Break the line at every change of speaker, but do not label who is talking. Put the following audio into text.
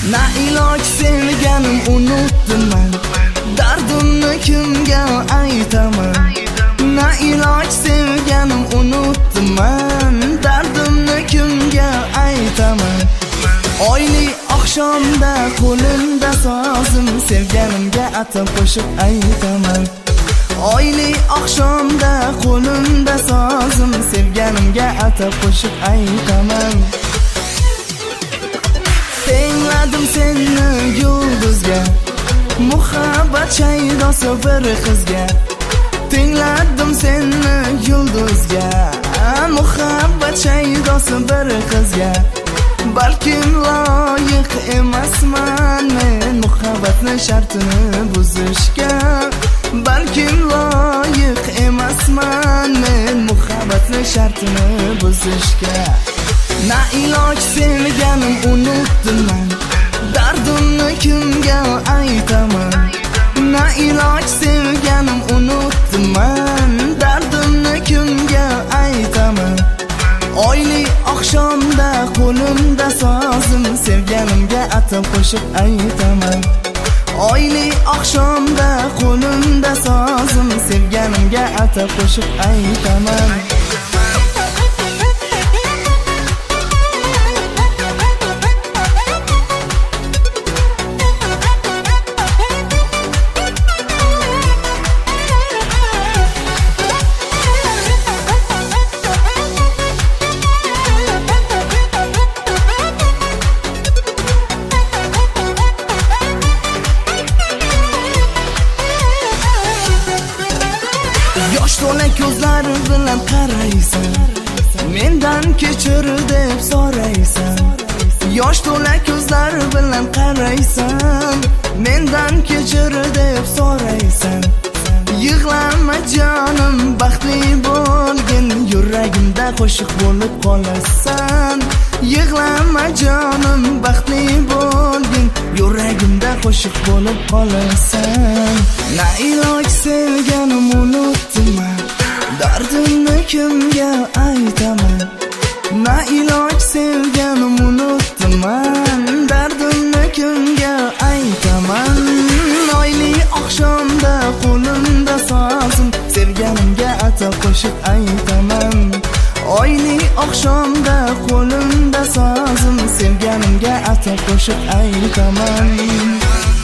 Na iloj sevganim unutdim men, dardimni kimga aytaman. Na iloj sevganim unutdim men, dardimni kimga aytaman. Oyli oqshomda qo'limda sozim, sevganimga atab qo'shib aytaman. Oyli oqshomda qo'limda sozim, sevganimga atab qo'shib aytaman. Tengladim seni yulduzga, muhabbat shaydosi bir qizga. Tengladim seni yulduzga, muhabbat shaydosi bir qizga. Balkim loyiq emasman men muhabbatni shartini buzishga. Balkim loyiq emasman men muhabbatni shartini buzishga. Na iloj sevganim unutdim men, dardimni kimga aytaman. Na iloj sevganim unutdim men, dardimni kimga aytaman. Oyli oqshomda qo'limda sozim, sevganimga atab qo'shib aytaman. Oyli oqshomda qo'limda sozim, sevganimga atab qo'shib aytaman. Yosh to'la ko'zlar bilan qaraysan, mendan kechir deb so'raysan. Yosh to'la ko'zlar bilan qaraysan, mendan kechir deb so'raysan. Yig'lama jonim, baxtli bo'lgin, yuragimda qo'shiq bo'lib qolasan. Yig'lama jonim, baxtli bo'lgin, yuragimda qo'shiq bo'lib qolasan. Na iloj sevganim unutdim men, dardimni kimga aytaman. Na iloj sevganim unutdim men, dardimni kimga aytaman. Oyli oqshomda qo'limda sozim, sevganimga atab qo'shib aytaman. Oyli oqshomda qo'limda sozim, sevganimga atab qo'shib aytaman.